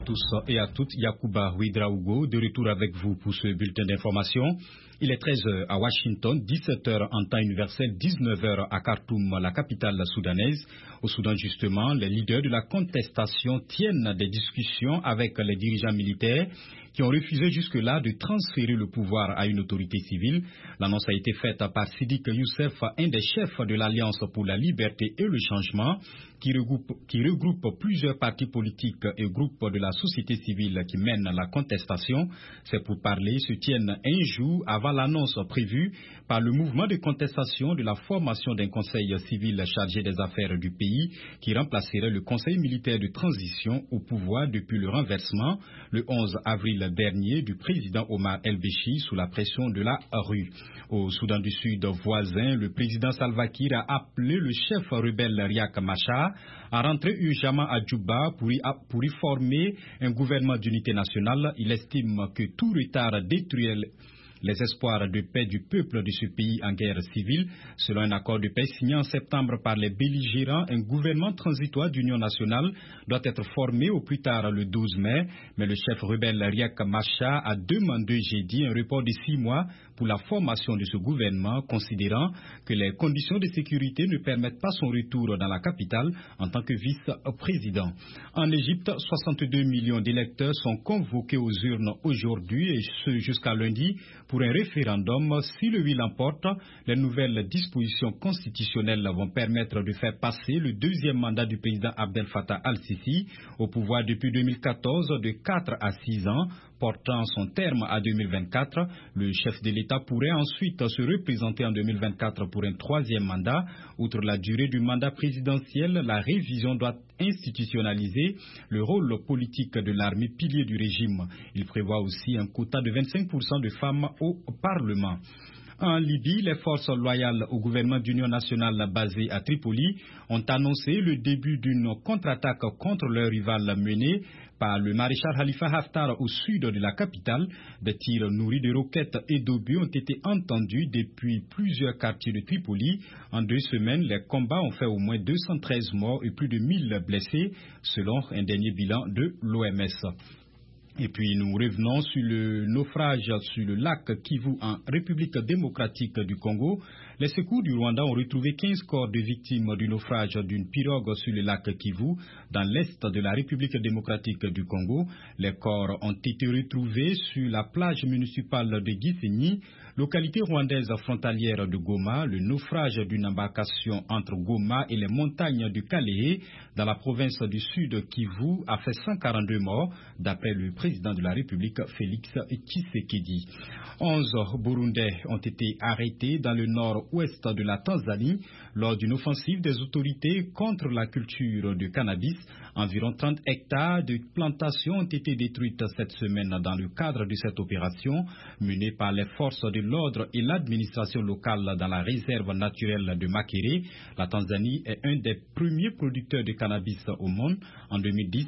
Tous et à toutes, Yacouba Ouedraogo, de retour avec vous pour ce bulletin d'information. Il est 13h à Washington, 17h en temps universel, 19h à Khartoum, la capitale soudanaise. Au Soudan, justement, les leaders de la contestation tiennent des discussions avec les dirigeants militaires qui ont refusé jusque-là de transférer le pouvoir à une autorité civile. L'annonce a été faite par Sidik Youssef, un des chefs de l'Alliance pour la liberté et le changement, qui regroupe plusieurs partis politiques et groupes de la société civile qui mènent la contestation. Ces pourparlers se tiennent un jour avant l'annonce prévue par le mouvement de contestation de la formation d'un conseil civil chargé des affaires du pays qui remplacerait le conseil militaire de transition au pouvoir depuis le renversement le 11 avril dernier du président Omar El-Béchir sous la pression de la rue. Au Soudan du Sud voisin, le président Salva Kiir a appelé le chef rebelle Riek Machar à rentrer urgemment à Djouba pour y former un gouvernement d'unité nationale. Il estime que tout retard détruit les espoirs de paix du peuple de ce pays en guerre civile. Selon un accord de paix signé en septembre par les belligérants, un gouvernement transitoire d'union nationale doit être formé au plus tard le 12 mai. Mais le chef rebelle Riek Machar a demandé jeudi un report de 6 mois pour la formation de ce gouvernement, considérant que les conditions de sécurité ne permettent pas son retour dans la capitale en tant que vice-président. En Égypte, 62 millions d'électeurs sont convoqués aux urnes aujourd'hui et ce jusqu'à lundi pour un référendum. Si le oui l'emporte, les nouvelles dispositions constitutionnelles vont permettre de faire passer le deuxième mandat du président Abdel Fattah al-Sisi au pouvoir depuis 2014 de 4 à 6 ans, portant son terme à 2024. Le chef de l'État pourrait ensuite se représenter en 2024 pour un troisième mandat. Outre la durée du mandat présidentiel, la révision doit institutionnaliser le rôle politique de l'armée, pilier du régime. Il prévoit aussi un quota de 25% de femmes au Parlement. En Libye, les forces loyales au gouvernement d'union nationale basé à Tripoli ont annoncé le début d'une contre-attaque contre leur rival menée par le maréchal Khalifa Haftar au sud de la capitale. Des tirs nourris de roquettes et d'obus ont été entendus depuis plusieurs quartiers de Tripoli. En 2 semaines, les combats ont fait au moins 213 morts et plus de 1000 blessés, selon un dernier bilan de l'OMS. Et puis nous revenons sur le naufrage sur le lac Kivu en République démocratique du Congo. Les secours du Rwanda ont retrouvé 15 corps de victimes du naufrage d'une pirogue sur le lac Kivu dans l'est de la République démocratique du Congo. Les corps ont été retrouvés sur la plage municipale de Gisenyi, localité rwandaise frontalière de Goma. Le naufrage d'une embarcation entre Goma et les montagnes du Kalehe dans la province du sud Kivu a fait 142 morts, d'après le président de la République, Félix Tshisekedi. 11 Burundais ont été arrêtés dans le nord-ouest de la Tanzanie lors d'une offensive des autorités contre la culture de cannabis. Environ 30 hectares de plantations ont été détruites cette semaine dans le cadre de cette opération menée par les forces de l'ordre et l'administration locale dans la réserve naturelle de Makere. La Tanzanie est un des premiers producteurs de cannabis au monde. En 2010,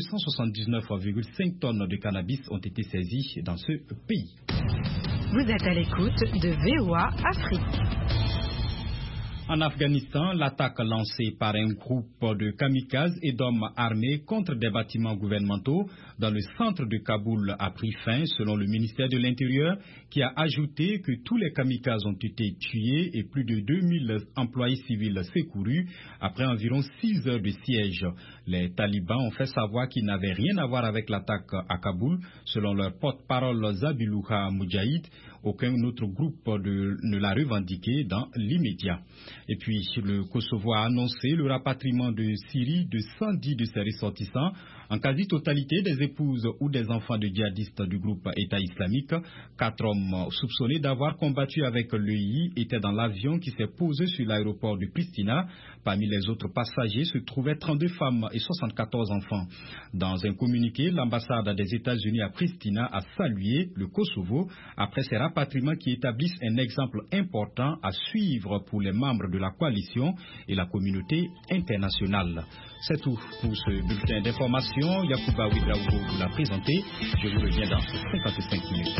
279,5 tonnes de cannabis ont été saisies dans ce pays. Vous êtes à l'écoute de VOA Afrique. En Afghanistan, l'attaque lancée par un groupe de kamikazes et d'hommes armés contre des bâtiments gouvernementaux dans le centre de Kaboul a pris fin, selon le ministère de l'Intérieur, qui a ajouté que tous les kamikazes ont été tués et plus de 2000 employés civils secourus après environ 6 heures de siège. Les talibans ont fait savoir qu'ils n'avaient rien à voir avec l'attaque à Kaboul, selon leur porte-parole Zabilouha Moudjahid. Aucun autre groupe ne l'a revendiqué dans l'immédiat. Et puis, le Kosovo a annoncé le rapatriement de Syrie de 110 de ses ressortissants, en quasi-totalité des épouses ou des enfants de djihadistes du groupe État islamique. 4 hommes soupçonnés d'avoir combattu avec l'EI étaient dans l'avion qui s'est posé sur l'aéroport de Pristina. Parmi les autres passagers se trouvaient 32 femmes et 74 enfants. Dans un communiqué, l'ambassade des États-Unis à Pristina a salué le Kosovo après ces rapatriements qui établissent un exemple important à suivre pour les membres de la coalition et la communauté internationale. C'est tout pour ce bulletin d'information. Yacouba Ouedraogo vous l'a présenté. Je vous reviens dans 55 minutes.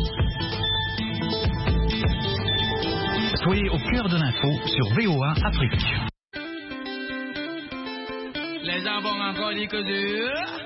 Soyez au cœur de l'info sur VOA Afrique. Les gens vont encore dire que